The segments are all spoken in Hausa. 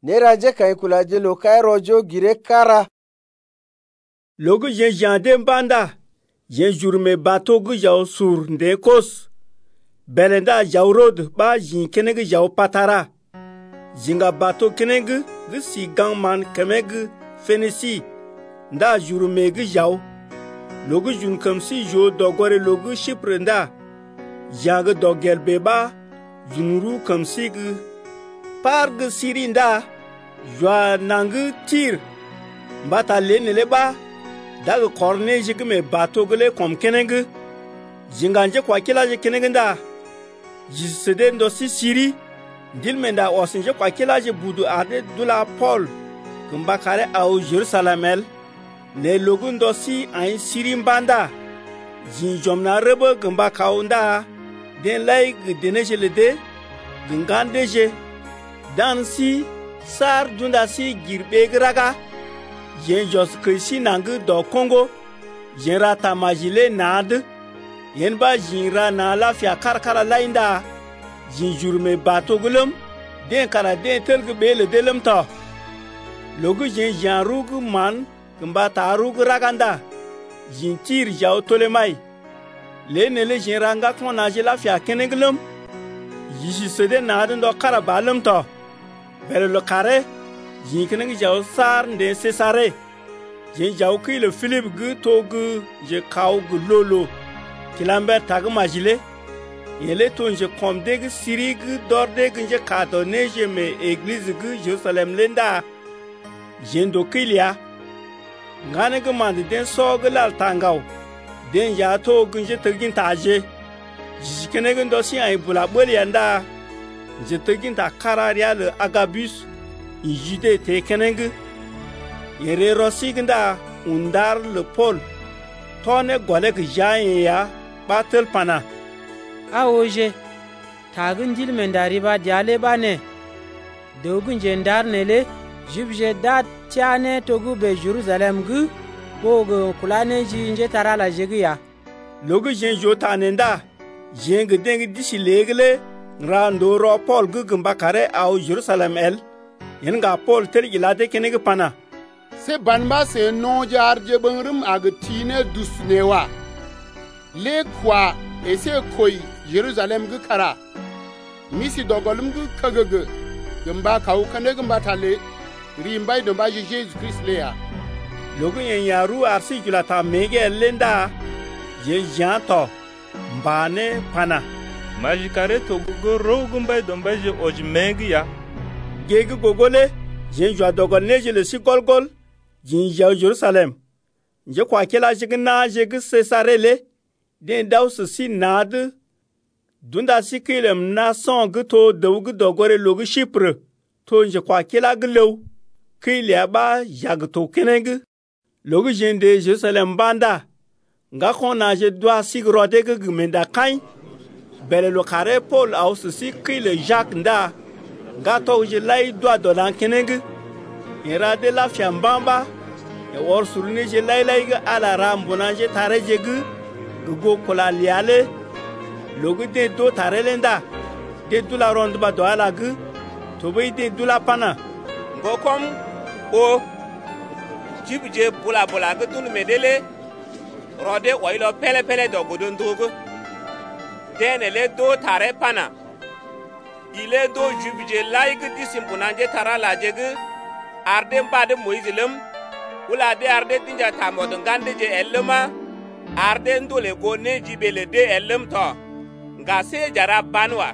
nera je kai kula je lo kai rojo gire kara. Logu jen jande banda, jen jurme bato gu jau sur nde kos. Belenda jau rod ba jin keneg jau patara. Jinga bato keneg gu si gangman kemeg fenesi. Nda jurme gu jau. Logu jun kamsi jo dogore logu shipre nda. Jang dogel beba junuru kamsi gu. Par gu siri nda. Jwa nang tir. Mbata lenele ba. Daga korne jigme bato gule kom keneg. Jinganje kwa kila je keneg nda. Jisede ndosi siri. Dilmenda osinje kwa kila je budu arde dula Paul. Kumbakare au Jerusalemel. Ne logu ndosi ain siri mbanda. Jinjomna rebe kumbakao nda. Den lai gdeneje lede. Gungandeje. Dansi sar dunda si girbe graga. Yen jos krisi nangu do Congo. Yen rata majile nad. Yen ba jinra na lafia karkara lainda. Jin jurme bato gulum. Den kara den telg bele delum ta. Logu jen jan rug man. Kumba ta rug raganda. Jin tir jau tolemai. Le nele jen ranga kwa naje lafia kenegulum. Yishi sede nadin do kara balum ta. Bele lo kare. Jin keneg jau sar nde sesare. Jen jau ki le Philippe gu to gu je kau gu lolo. Kilamber tag majile. Yele ton je komde gu siri gu dorde gu je kato neje me eglise gu Jerusalem lenda. Jen do kilia. Ngane gu mandi den so gu lal tangau. Den ya to gu je tegin taje. Jishikene gu ndosi ay bula boli yanda. Je tegin ta kararia le Agabus. Injide te keneng. Yere rosi ganda undar le Paul. Tone golek jaye ya batel pana. Aoje. Tagun jil mendari ba diale ba ne. Dogun jendar nele. Jubje dat tiane togu be Jerusalem gu. Bogo kulane jinje tarala jegu ya. Logu jenjo tanenda. Jeng deng disi legle. Rando ro Paul gu gumbakare au Jerusalem el. Yenga Paul ter ilade kenege pana. Se banba se non jar je bangrum agtine dusnewa. Le kwa ese koi Jerusalem gu kara. Misi dogolum gu kagege. Gumba kau kanege mbatale. Rimbay de ba Jesus Christ lea. Logu yen yaru arsi julata mege lenda. Je janto. Mbane pana. Majikare to go rogumbay domba je ojmegi ya. Gege gogole, jen jwa dogol neje le si golgol, jen jau Jerusalem. Je kwa kela jigna jege sesarele, den daw si nad, dunda si kilem na son gito dawg dogore logu Chypre, to je kwa kela glew, kilia ba jagto keneng, logu jen de Jerusalem banda, nga kona je doa si grode ge gmenda kain, bele lo kare Paul aus si kile Jacques nda, gato je lay doa dolan keneng ira de la fiambamba e wor surne je lay ga ala rambona je tare je go kola liale logu de do tare lenda de dula ronde ba do ala gu to be de dula pana ngokom o jibje bula ga tun medele rode oilo pele do godon dogo denele do tare pana. Ile do jubje laig disimpunanje tara lajegu arde mbade moizilum ula de arde tinja tamodon gande je elma arde ndole go ne jibele de elm to ngase jara banwa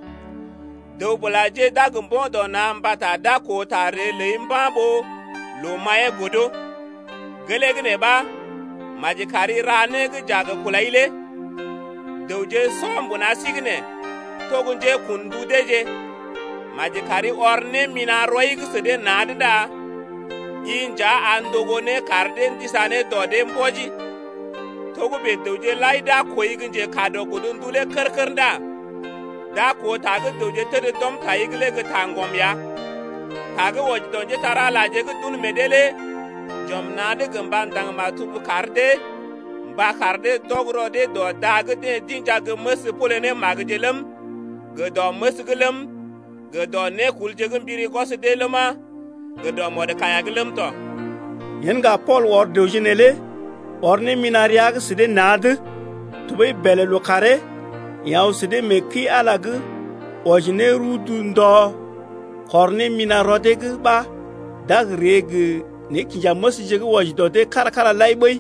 do bolaje dagumbo do na mbata da ko tare le mbabo lo maye godo gelegne ba majikari rane gu jaga kulaile doje sombuna signe togunje kundu deje majikari orne mina roig sede nadda inja andogone karden disane dode mboji togu be doje laida koiginje kado gudundule kerkernda da ko taga doje tere dom taigle ge tangom ya taga woj doje tara laje ge dun medele jomnade gemban dang matubu karde ba karde dogrode do daga de dinja ge mes polene magjelem ge do mesgelem ge do ne kul je biri gos de lema ge do Mordekai ge lem to yen ga Paul wor de jinele orne minaria ge side nad tubay bele lo kare yaw side meki alag ojine rudu ndo korne minarode ge ba dag reg ne kinja mosije ge wajdo de kara laibay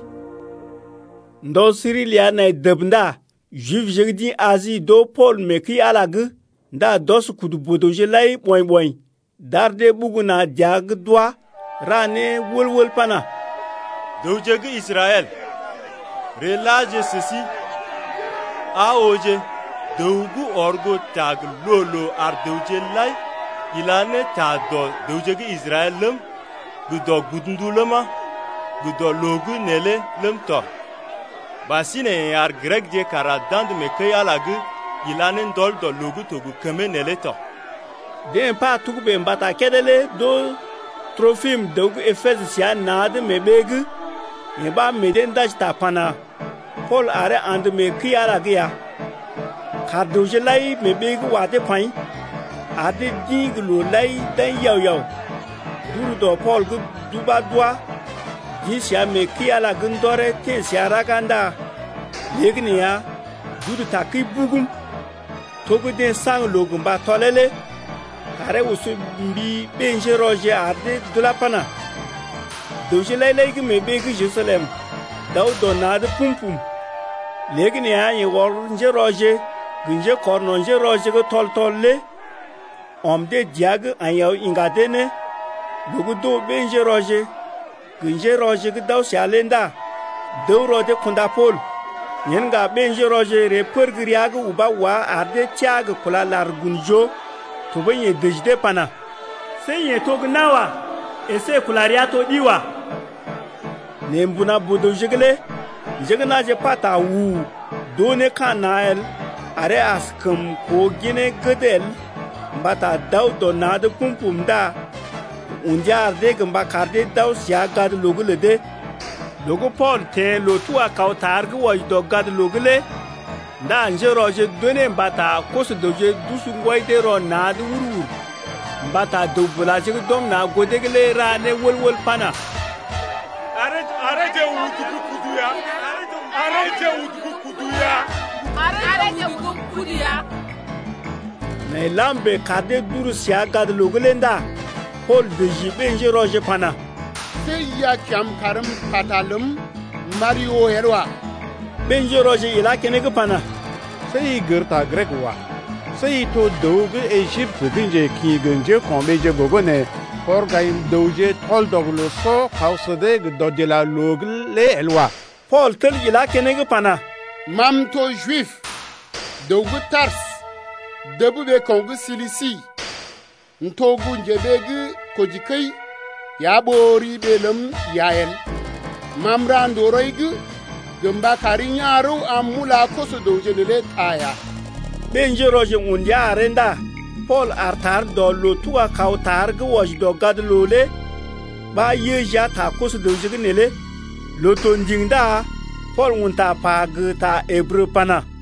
ndo Sirilia na debnda juif jegdi azi do Paul meki alag da dos kudu bodoje lay boy darde buguna jag dwa rane wolwol pana dewjege Israël relaje sesi aoje dewgu orgo tag lolo ar dewje lay ilane ta do dewjege Israël lem gudo gudundulama gudo logu nele lem to basine ar grek je kara dand me kayalagu ilane ndol do logu togu keme nele to den pa tugbe mbata kedele do Trofim dogu Efesia nad mebegu yeba meden daj tapana Paul are and me kiara gya khaduje lay mebegu wate pain ade diglu lay dan yaw duru do Paul gu duba dwa jisia me kiala gundore te siara ganda yegniya duru takiy bugum togu den sang logumba tolele kare usu mbi benje roje arde dulapana doje laylay gi mebe gi Jerusalem daw donad pumpum legni ya wor nje roje ginje korno nje roje go tolle omde diag anyaw ingadene lugu do benje roje ginje roje gi daw salenda daw rode kunda Paul nyenga benje roje re pergriag uba wa arde tiag kula largunjo to banye dejde pana senye to gnawa ese kularia to diwa nembuna bodo jegna je pata wu done kanael are askum ko gine gedel mbata daw do nad pumpum da unjar de gamba karde daw sia gad logule de logo Paul te lotua kautar gwo do gad logule da nje roje done mbata kosu doje dusu ngoy de ro nad wuru mbata do bulaje dom na godegle rane wolwol pana arete wudu kuduya na lambe kade duru sia gad logulenda Paul de jibe nje roje pana sai ya kyam karam patalum Mario herwa benje roje ila kenege pana sai gerta grek wa sai to doge Egypt binje ki genje kombeje gogone porgaim doje tol doglo so hausade de la logle elwa Paul tel ila kenege pana mam to juif dogu Tars debu be kongu Silisi ntogu njebegu kojikai ya bori belum yael mamran doroigu gamba karinyaru amula koso doje nele taya benje roje unja arenda Paul artar do lotua kautar gwoj do gadlole ba yeja ta koso doje nele loton jingda Paul unta pa gta Hebreu pana